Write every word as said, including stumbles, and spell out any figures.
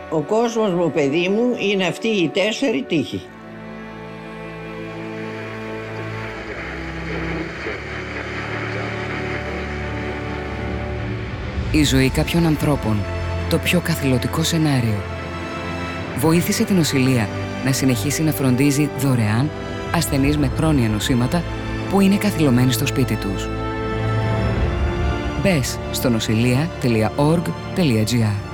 Ο κόσμος μου, παιδί μου, είναι αυτοί οι τέσσερι τείχοι. Η ζωή κάποιων ανθρώπων, το πιο καθηλωτικό σενάριο. Βοήθησε την νοσηλεία να συνεχίσει να φροντίζει δωρεάν ασθενείς με χρόνια νοσήματα που είναι καθυλωμένοι στο σπίτι τους. Μπες στο νοσηλεία τελεία org τελεία gr.